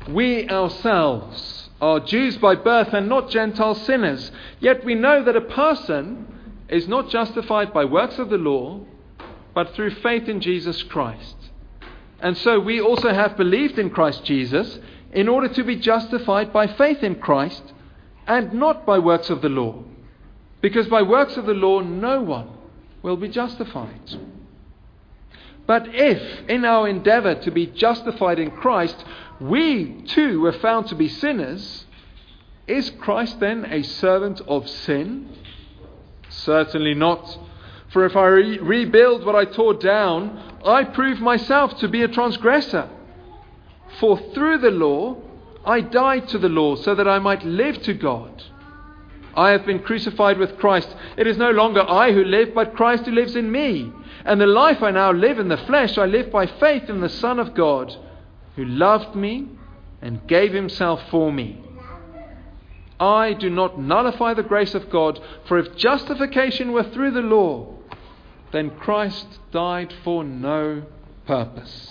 we ourselves are Jews by birth and not Gentile sinners. Yet we know that a person is not justified by works of the law, but through faith in Jesus Christ. And so we also have believed in Christ Jesus in order to be justified by faith in Christ and not by works of the law. Because by works of the law no one will be justified. But if in our endeavor to be justified in Christ, we too were found to be sinners, is Christ then a servant of sin? Certainly not. For if I rebuild what I tore down, I prove myself to be a transgressor. For through the law, I died to the law so that I might live to God. I have been crucified with Christ. It is no longer I who live, but Christ who lives in me. And the life I now live in the flesh, I live by faith in the Son of God, who loved me and gave himself for me. I do not nullify the grace of God, for if justification were through the law, then Christ died for no purpose.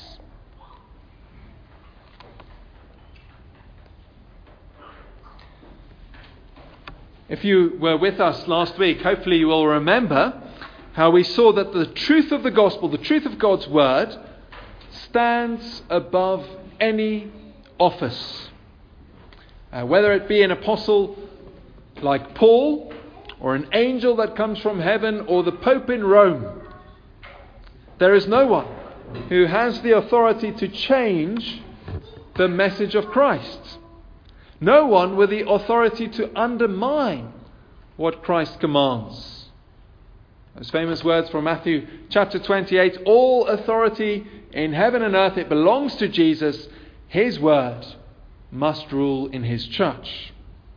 If you were with us last week, hopefully you will remember how we saw that the truth of the gospel, the truth of God's word, stands above any office. Whether it be an apostle like Paul, or an angel that comes from heaven, or the Pope in Rome, there is no one who has the authority to change the message of Christ. No one with the authority to undermine what Christ commands. Those famous words from Matthew chapter 28, all authority in heaven and earth, it belongs to Jesus. His word must rule in his church.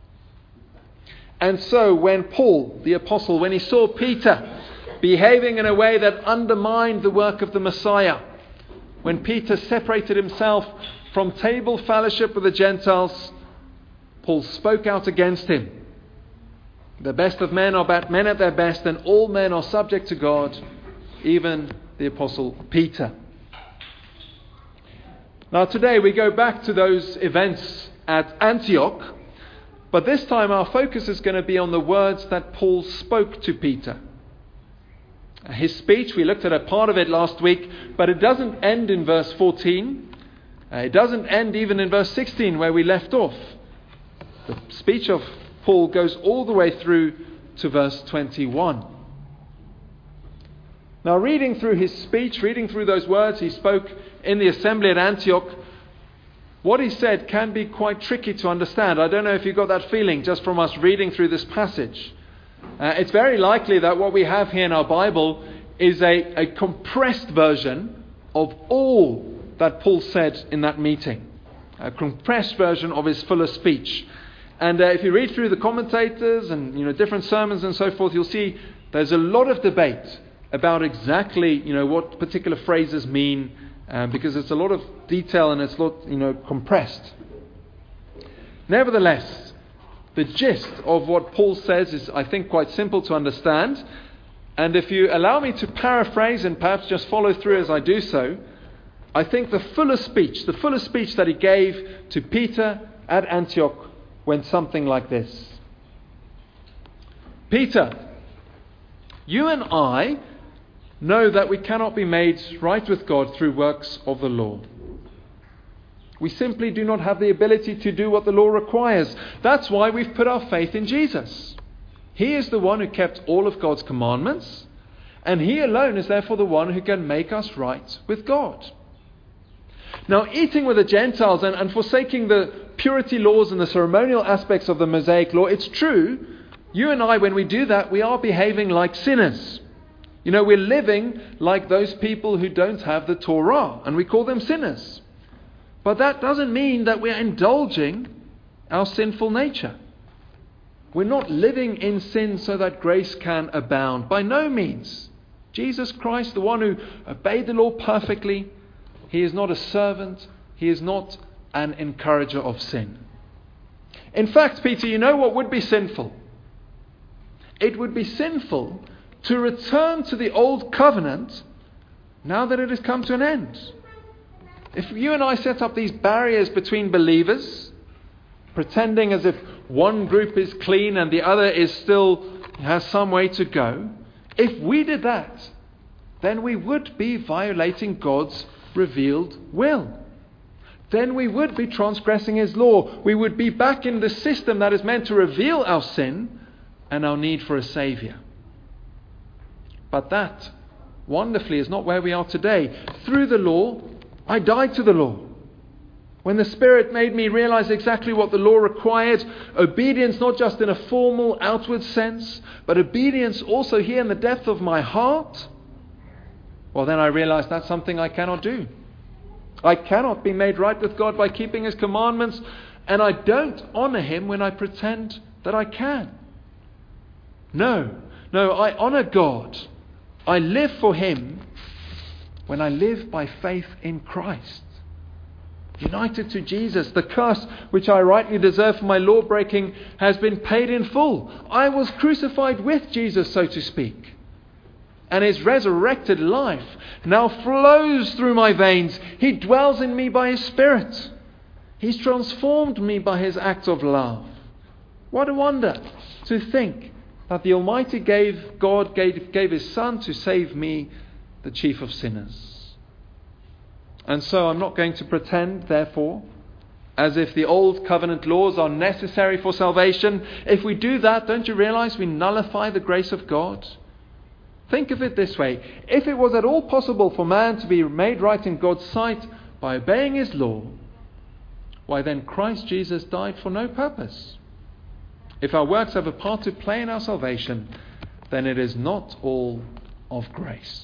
And so when Paul, the apostle, when he saw Peter behaving in a way that undermined the work of the Messiah, when Peter separated himself from table fellowship with the Gentiles, Paul spoke out against him. The best of men are men at their best, and all men are subject to God, even the apostle Peter. Now today we go back to those events at Antioch, but this time our focus is going to be on the words that Paul spoke to Peter. His speech, we looked at a part of it last week, but it doesn't end in verse 14. It doesn't end even in verse 16 where we left off. The speech of Paul goes all the way through to verse 21. Now, reading through his speech, reading through those words he spoke in the assembly at Antioch, what he said can be quite tricky to understand. I don't know if you got that feeling just from us reading through this passage. It's very likely that what we have here in our Bible is a compressed version of all that Paul said in that meeting. A compressed version of his fuller speech. And if you read through the commentators and different sermons and so forth, you'll see there's a lot of debate about exactly what particular phrases mean, because it's a lot of detail and it's a lot compressed. Nevertheless, the gist of what Paul says is, I think, quite simple to understand. And if you allow me to paraphrase and perhaps just follow through as I do so, I think the fuller speech that he gave to Peter at Antioch went something like this. Peter, you and I know that we cannot be made right with God through works of the law. We simply do not have the ability to do what the law requires. That's why we've put our faith in Jesus. He is the one who kept all of God's commandments, and He alone is therefore the one who can make us right with God. Now, eating with the Gentiles and forsaking the purity laws and the ceremonial aspects of the Mosaic law, it's true, you and I, when we do that, we are behaving like sinners. We're living like those people who don't have the Torah, and we call them sinners. But that doesn't mean that we're indulging our sinful nature. We're not living in sin so that grace can abound. By no means. Jesus Christ, the one who obeyed the law perfectly, He is not a servant. He is not an encourager of sin. In fact, Peter, you know what would be sinful? It would be sinful to return to the old covenant now that it has come to an end. If you and I set up these barriers between believers, pretending as if one group is clean and the other is still has some way to go, if we did that, then we would be violating God's revealed will. Then we would be transgressing His law. We would be back in the system that is meant to reveal our sin and our need for a Saviour. But that, wonderfully, is not where we are today. Through the law, I died to the law. When the Spirit made me realize exactly what the law required, obedience not just in a formal outward sense, but obedience also here in the depth of my heart, well, then I realized that's something I cannot do. I cannot be made right with God by keeping His commandments, and I don't honor Him when I pretend that I can. No, I honor God. I live for Him when I live by faith in Christ. United to Jesus, the curse which I rightly deserve for my law breaking has been paid in full. I was crucified with Jesus, so to speak. And His resurrected life now flows through my veins. He dwells in me by His Spirit. He's transformed me by His act of love. What a wonder to think that the Almighty God gave His Son to save me, the chief of sinners. And so I'm not going to pretend, therefore, as if the old covenant laws are necessary for salvation. If we do that, don't you realize we nullify the grace of God? Think of it this way. If it was at all possible for man to be made right in God's sight by obeying His law, why then Christ Jesus died for no purpose. If our works have a part to play in our salvation, then it is not all of grace.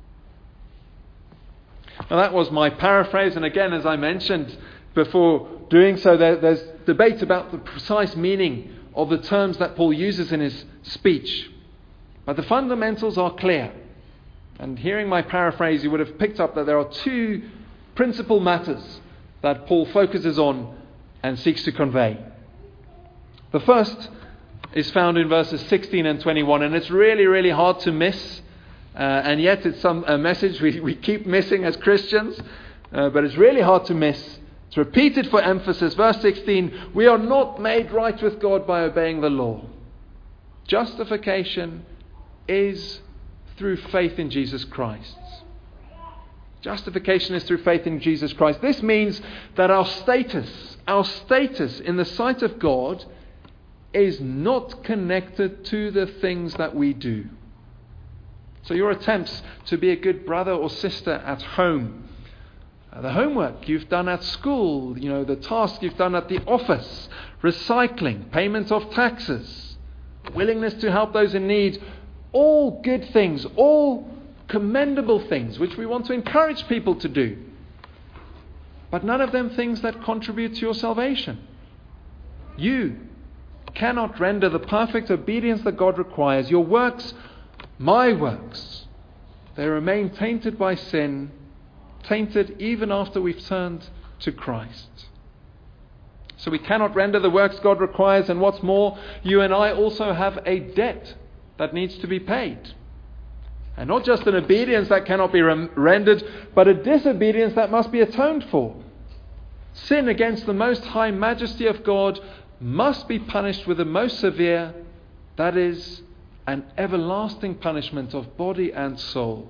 Now that was my paraphrase, and again, as I mentioned before doing so, there's debate about the precise meaning of the terms that Paul uses in his speech. But the fundamentals are clear. And hearing my paraphrase, you would have picked up that there are two principal matters that Paul focuses on and seeks to convey. The first is found in verses 16 and 21, and it's really, really hard to miss. And yet it's a message we keep missing as Christians, but it's really hard to miss. It's repeated for emphasis. Verse 16, we are not made right with God by obeying the law. Justification is through faith in Jesus Christ. Justification is through faith in Jesus Christ. This means that our status in the sight of God is not connected to the things that we do. So your attempts to be a good brother or sister at home, the homework you've done at school, the task you've done at the office, recycling, payment of taxes, willingness to help those in need, all good things, all commendable things which we want to encourage people to do. But none of them things that contribute to your salvation. You cannot render the perfect obedience that God requires. Your works, my works, they remain tainted by sin, tainted even after we've turned to Christ. So we cannot render the works God requires, and what's more, you and I also have a debt that needs to be paid. And not just an obedience that cannot be rendered, but a disobedience that must be atoned for. Sin against the most high majesty of God must be punished with the most severe, that is, an everlasting punishment of body and soul.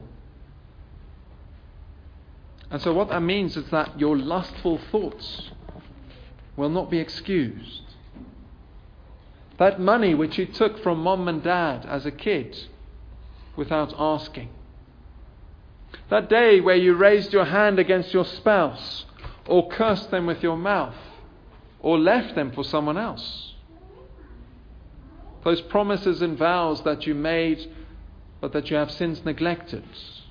And so what that means is that your lustful thoughts will not be excused. That money which you took from mom and dad as a kid without asking. That day where you raised your hand against your spouse or cursed them with your mouth or left them for someone else. Those promises and vows that you made, but that you have since neglected.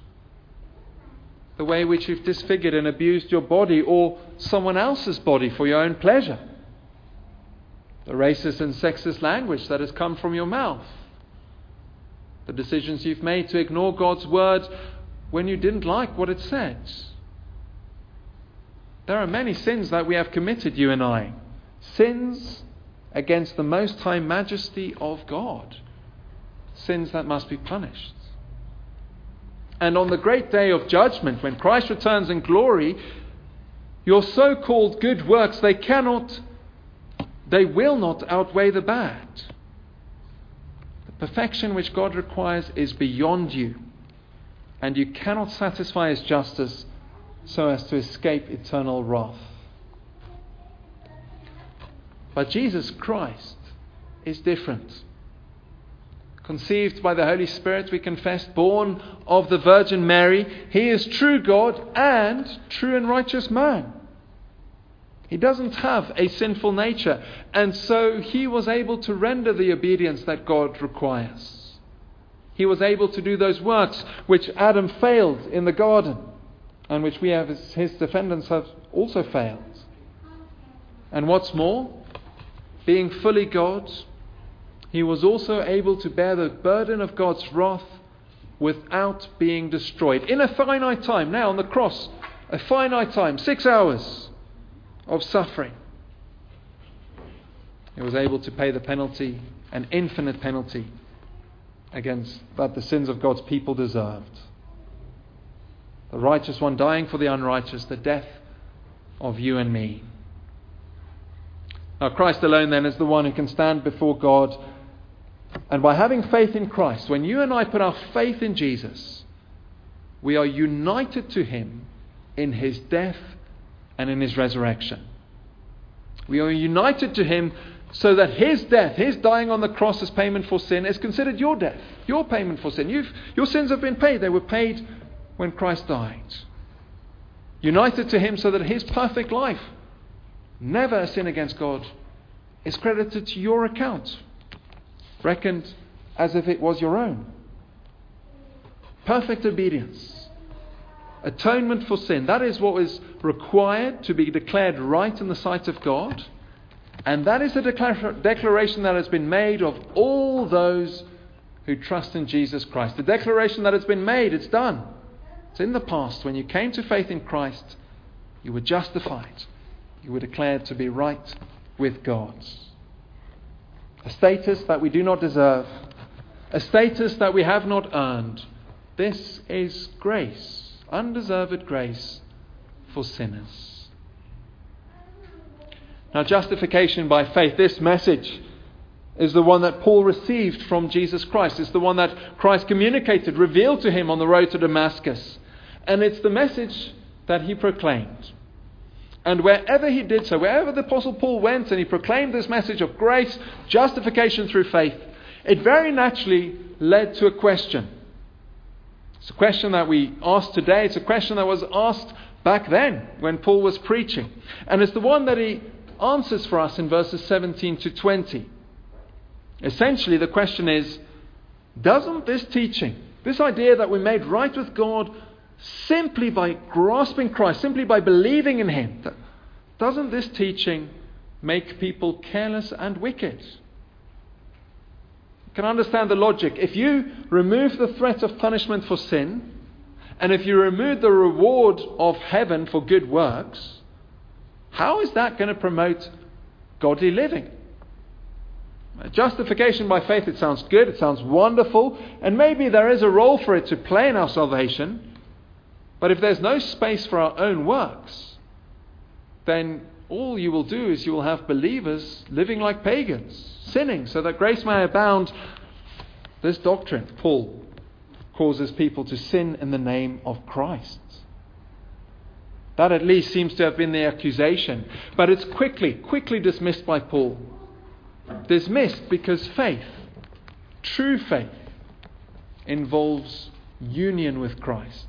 The way in which you've disfigured and abused your body or someone else's body for your own pleasure. The racist and sexist language that has come from your mouth. The decisions you've made to ignore God's word when you didn't like what it said. There are many sins that we have committed, you and I. Sins against the most high majesty of God. Sins that must be punished. And on the great day of judgment, when Christ returns in glory, Your so-called good works, they will not outweigh the bad. The perfection which God requires is beyond you, and you cannot satisfy His justice so as to escape eternal wrath. But Jesus Christ is different. Conceived by the Holy Spirit, we confess, born of the Virgin Mary, He is true God and true and righteous man. He doesn't have a sinful nature, and so He was able to render the obedience that God requires. He was able to do those works which Adam failed in the garden, and which we as His descendants have also failed. And what's more, being fully God, He was also able to bear the burden of God's wrath without being destroyed. In a finite time, now on the cross, a finite time, 6 hours of suffering. He was able to pay the penalty, an infinite penalty, against that the sins of God's people deserved. The righteous one dying for the unrighteous, the death of you and me. Now Christ alone then is the one who can stand before God. And by having faith in Christ, when you and I put our faith in Jesus, we are united to Him in His death and in His resurrection. We are united to Him so that His death, His dying on the cross as payment for sin, is considered your death, your payment for sin. Your sins have been paid. They were paid when Christ died. United to Him so that His perfect life, never a sin against God, is credited to your account, reckoned as if it was your own. Perfect obedience. Atonement for sin. That is what is required to be declared right in the sight of God. And that is the declaration that has been made of all those who trust in Jesus Christ. The declaration that has been made, it's done. It's in the past. When you came to faith in Christ, you were justified. You were declared to be right with God. A status that we do not deserve. A status that we have not earned. This is grace. Undeserved grace for sinners. Now, justification by faith, this message is the one that Paul received from Jesus Christ. It's the one that Christ communicated, revealed to him on the road to Damascus. And it's the message that he proclaimed. And wherever he did so, wherever the Apostle Paul went and he proclaimed this message of grace, justification through faith, it very naturally led to a question. It's a question that we ask today. It's a question that was asked back then when Paul was preaching. And it's the one that he answers for us in verses 17 to 20. Essentially, the question is, doesn't this teaching, this idea that we're made right with God simply by grasping Christ, simply by believing in Him, doesn't this teaching make people careless and wicked? You can understand the logic. If you remove the threat of punishment for sin, and if you remove the reward of heaven for good works, how is that going to promote godly living? Justification by faith, it sounds good, it sounds wonderful, and maybe there is a role for it to play in our salvation. But if there's no space for our own works, then all you will do is you will have believers living like pagans, sinning so that grace may abound. This doctrine, Paul, causes people to sin in the name of Christ. That at least seems to have been the accusation. But it's quickly dismissed by Paul. Dismissed because faith, true faith, involves union with Christ.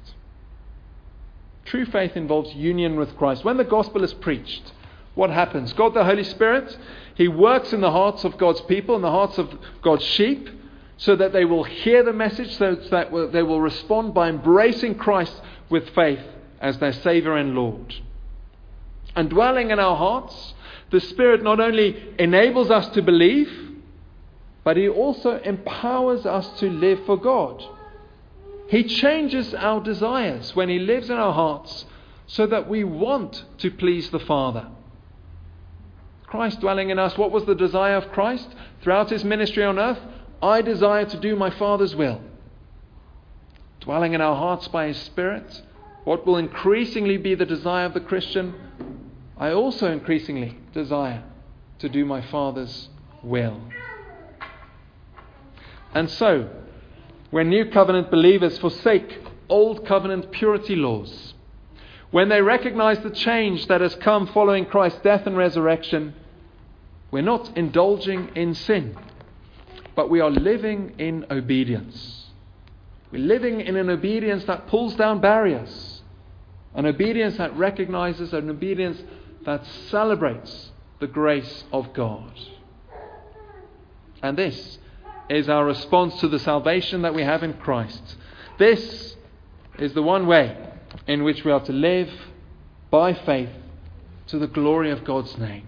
True faith involves union with Christ. When the gospel is preached, what happens? God the Holy Spirit, He works in the hearts of God's people, in the hearts of God's sheep, so that they will hear the message, so that they will respond by embracing Christ with faith as their Saviour and Lord. And dwelling in our hearts, the Spirit not only enables us to believe, but He also empowers us to live for God. He changes our desires when He lives in our hearts so that we want to please the Father. Christ dwelling in us, what was the desire of Christ throughout His ministry on earth? I desire to do my Father's will. Dwelling in our hearts by His Spirit, what will increasingly be the desire of the Christian? I also increasingly desire to do my Father's will. And so, when New Covenant believers forsake Old Covenant purity laws, when they recognize the change that has come following Christ's death and resurrection, we're not indulging in sin, but we are living in obedience. We're living in an obedience that pulls down barriers, an obedience that recognizes, an obedience that celebrates the grace of God. And this is our response to the salvation that we have in Christ. This is the one way in which we are to live by faith to the glory of God's name.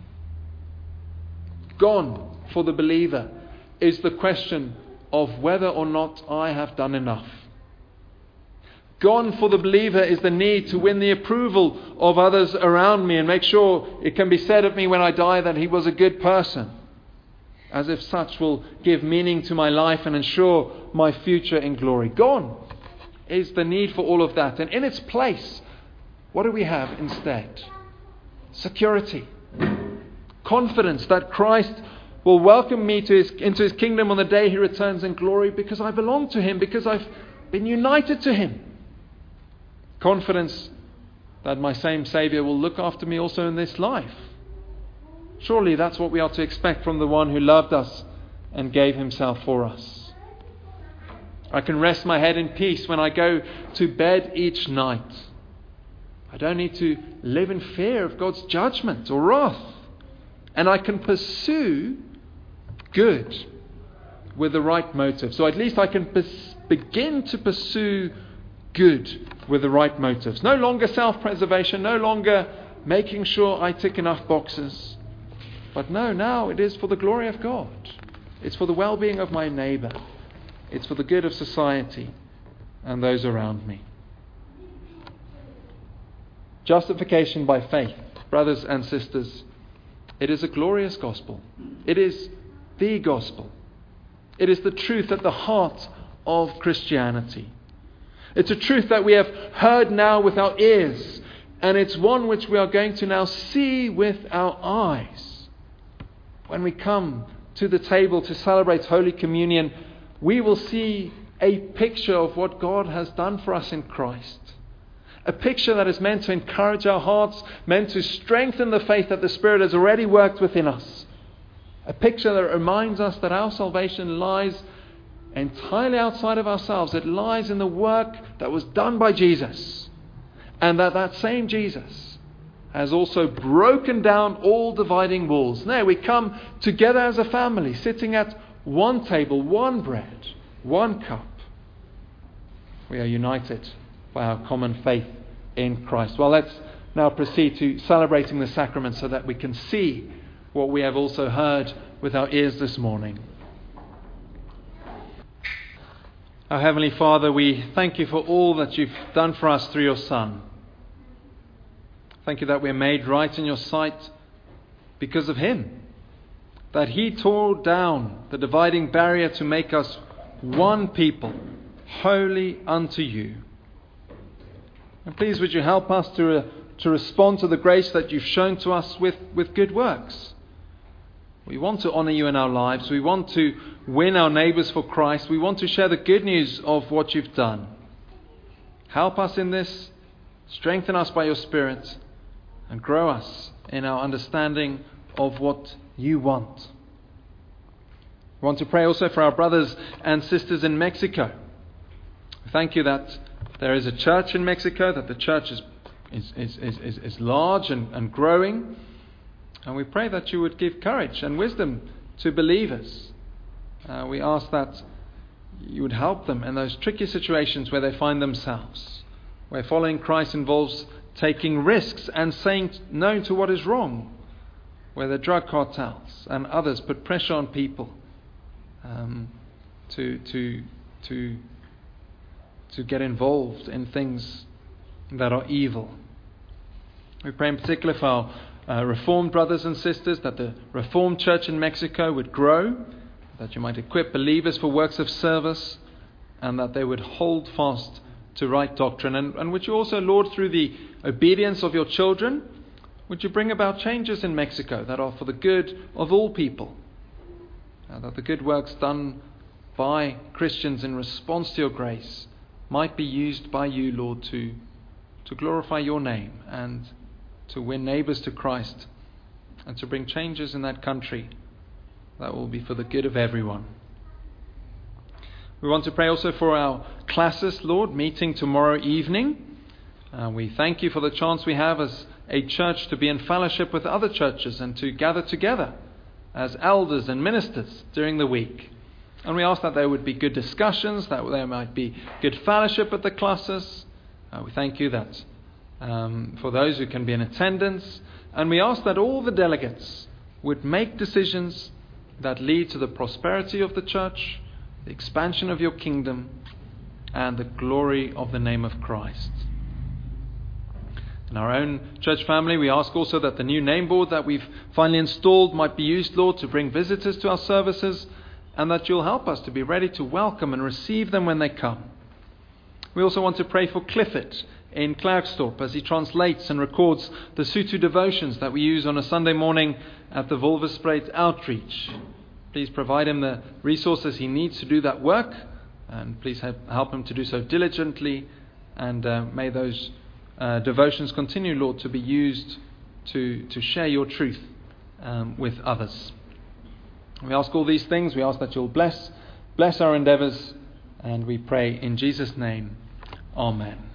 Gone for the believer is the question of whether or not I have done enough. Gone for the believer is the need to win the approval of others around me and make sure it can be said of me when I die that he was a good person, as if such will give meaning to my life and ensure my future in glory. Gone is the need for all of that. And in its place, what do we have instead? Security. Confidence that Christ will welcome me into His kingdom on the day He returns in glory because I belong to Him, because I've been united to Him. Confidence that my same Saviour will look after me also in this life. Surely that's what we are to expect from the one who loved us and gave Himself for us. I can rest my head in peace when I go to bed each night. I don't need to live in fear of God's judgment or wrath. And I can pursue good with the right motive. So at least I can begin to pursue good with the right motives. No longer self-preservation, no longer making sure I tick enough boxes. But no, now it is for the glory of God. It's for the well-being of my neighbour. It's for the good of society and those around me. Justification by faith, brothers and sisters, it is a glorious gospel. It is the gospel. It is the truth at the heart of Christianity. It's a truth that we have heard now with our ears, and it's one which we are going to now see with our eyes. When we come to the table to celebrate Holy Communion, we will see a picture of what God has done for us in Christ. A picture that is meant to encourage our hearts, meant to strengthen the faith that the Spirit has already worked within us. A picture that reminds us that our salvation lies entirely outside of ourselves. It lies in the work that was done by Jesus. And that same Jesus has also broken down all dividing walls. Now we come together as a family, sitting at one table, one bread, one cup. We are united by our common faith in Christ. Well, let's now proceed to celebrating the sacrament so that we can see what we have also heard with our ears this morning. Our Heavenly Father, we thank You for all that You've done for us through Your Son. Thank You that we're made right in Your sight because of Him. That He tore down the dividing barrier to make us one people, holy unto You. And please would You help us to respond to the grace that You've shown to us with good works. We want to honour You in our lives. We want to win our neighbours for Christ. We want to share the good news of what You've done. Help us in this. Strengthen us by Your Spirit. And grow us in our understanding of what You want. We want to pray also for our brothers and sisters in Mexico. Thank You that there is a church in Mexico, that the church is large and growing. And we pray that You would give courage and wisdom to believers. We ask that You would help them in those tricky situations where they find themselves, where following Christ involves taking risks and saying no to what is wrong, where the drug cartels and others put pressure on people to get involved in things that are evil. We pray in particular for our Reformed brothers and sisters, that the Reformed Church in Mexico would grow, that You might equip believers for works of service, and that they would hold fast to right doctrine. And would You also, Lord, through the obedience of Your children, Would you bring about changes in Mexico that are for the good of all people? That the good works done by Christians in response to your grace might be used by you, Lord, to glorify your name and to win neighbours to Christ and to bring changes in that country that will be for the good of everyone. We want to pray also for our classes, Lord, meeting tomorrow evening. We thank you for the chance we have as a church to be in fellowship with other churches and to gather together as elders and ministers during the week. And we ask that there would be good discussions, that there might be good fellowship at the classes. We thank you that for those who can be in attendance. And we ask that all the delegates would make decisions that lead to the prosperity of the church, the expansion of your kingdom, and the glory of the name of Christ. In our own church family, we ask also that the new name board that we've finally installed might be used, Lord, to bring visitors to our services, and that you'll help us to be ready to welcome and receive them when they come. We also want to pray for Clifford in Klerksdorp as he translates and records the Sotho devotions that we use on a Sunday morning at the Wolverspreid outreach. Please provide him the resources he needs to do that work, and please help him to do so diligently, and may those devotions continue, Lord, to be used to share your truth with others. We ask all these things. We ask that you'll bless our endeavours, and we pray in Jesus' name. Amen.